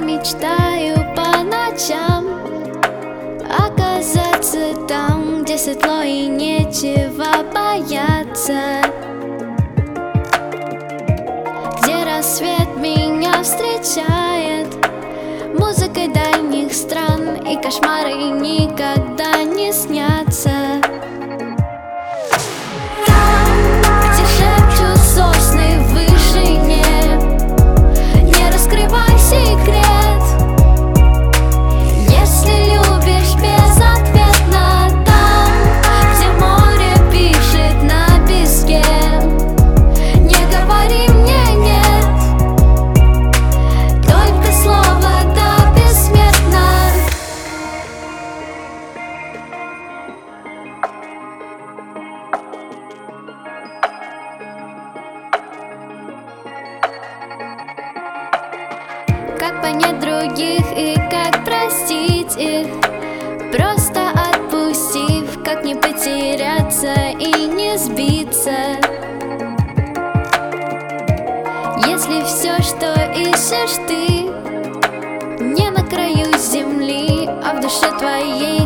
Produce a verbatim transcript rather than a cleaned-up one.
мечтаю по ночам оказаться там, где светло и нечего бояться, где рассвет меня встречает музыкой дальних стран, и кошмары никогда не снятся. Как понять других и как простить их, просто отпустив, как не потеряться и не сбиться. Если все, что ищешь ты, не на краю земли, а в душе твоей